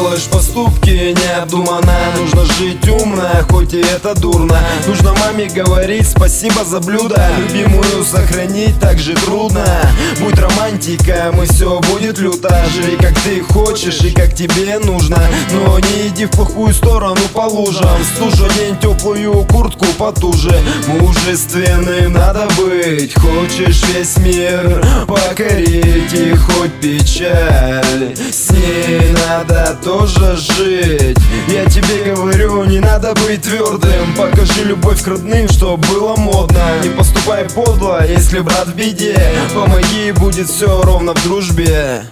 делаешь поступки необдуманно. Нужно жить умно, хоть и это дурно. Нужно маме говорить спасибо за блюдо. Любимую сохранить так же трудно. Будь романтика, мы все будет люто. Живи как ты хочешь и как тебе нужно, но не иди в плохую сторону по лужам. Стужа день, теплую куртку потуже. Мужественным надо быть. Хочешь весь мир покорить и хоть печаль, с ней надо тоже жить. Я тебе говорю, не надо быть твердым. Покажи любовь к родным, чтоб было модно. Не поступай подло, если брат в беде. Помоги, будет все ровно в дружбе.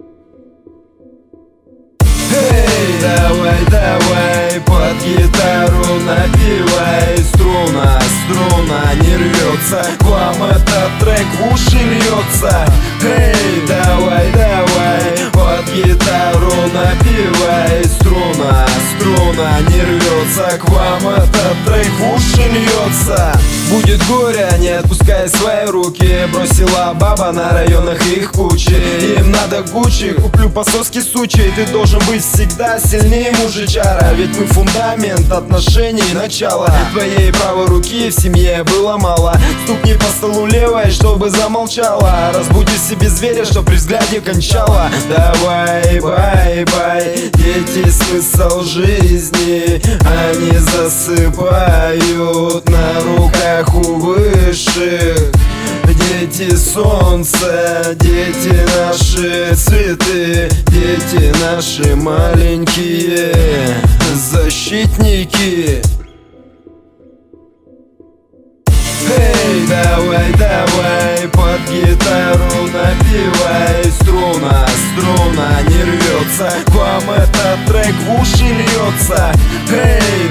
Эй, давай, давай, под гитару напевай. Струна, струна не рвется, к вам этот трек в уши льется. Эй, давай, давай, под гитару напевай. Струна, струна не рвется, к вам этот трек в уши льется. Будет горе, не отпускай свои руки. Бросила баба на районах их кучи. Им надо Гуччи, куплю по соске сучей. Ты должен быть всегда сильнее мужичара, ведь мы фундамент отношений, начало. Твоей правой руки в семье было мало. Стукни по столу левой, чтобы замолчала. Разбуди в себе зверя, что при взгляде кончала. Давай, бай-бай, дети, смысл жизни. Они засыпают на руках у высших. Дети солнца, дети наши цветы, дети наши маленькие защитники. Эй, давай, давай, под гитару напевай. Струна, струна не рвется, к вам этот трек в уши льется. Эй,